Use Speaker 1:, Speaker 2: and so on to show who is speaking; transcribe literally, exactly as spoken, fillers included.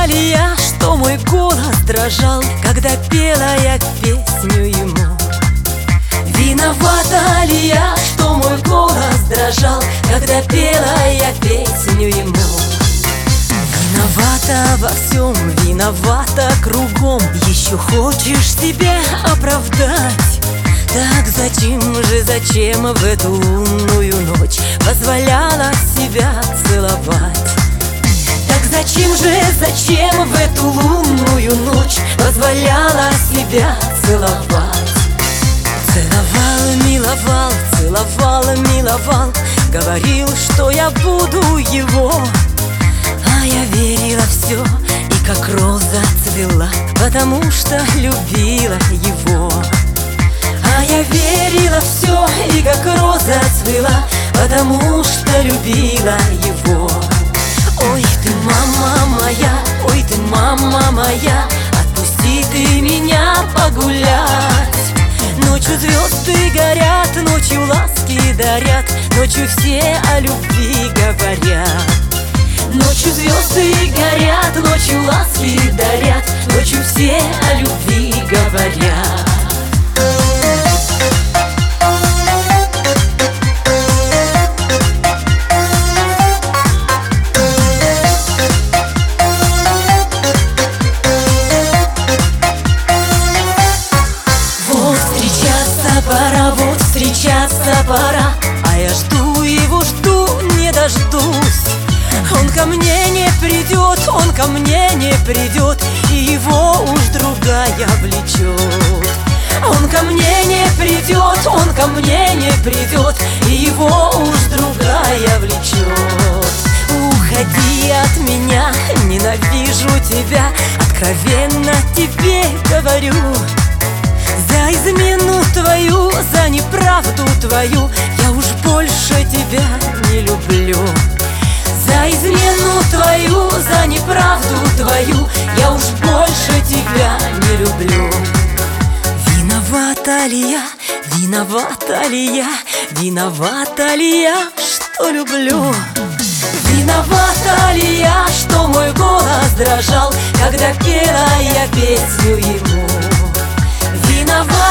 Speaker 1: ли я, что мой голос дрожал, когда пела я песню ему? Виновата ли я, что мой голос дрожал, когда пела я песню ему? Виновата во всем, виновата кругом. Еще хочешь себя оправдать? Так зачем же, зачем в эту лунную ночь позволяла себя целовать? Так зачем же, зачем в эту лунную ночь позволяла себя целовать? Целовал, миловал, целовал, миловал, говорил, что я буду его. А я верила все, и как роза цвела, потому что любила его. А я верила все, и как роза цвела, потому что любила его. Ой, ты мама моя, ой, ты мама моя, отпусти ты меня погулять. Ночью звезды горят, ночью ласки дарят, ночью все о любви говорят. Ночью звезды горят, ночью ласки дарят, ночью все о любви говорят. Пора, вот встречаться пора, а я жду его, жду, не дождусь. Он ко мне не придет, он ко мне не придет, и его уж другая влечет. Он ко мне не придет, он ко мне не придет, и его уж другая влечет. Уходи от меня, ненавижу тебя, откровенно тебе говорю. За измену твою, за неправду твою я уж больше тебя не люблю. За измену твою, за неправду твою я уж больше тебя не люблю. Виновата ли я, виновата ли я, виновата ли я, что люблю? Виновата ли я, что мой голос дрожал, когда пела я песню ему?